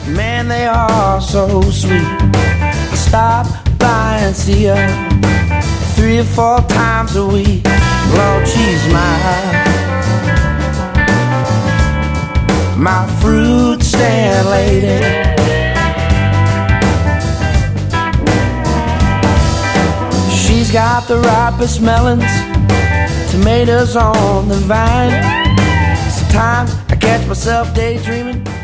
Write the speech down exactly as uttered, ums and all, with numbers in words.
Man, they are so sweet. I stop by and see her three or four times a week. Lord, she's my my fruit stand lady. She's got the ripest melons, tomatoes on the vine. Sometimes I catch myself daydreaming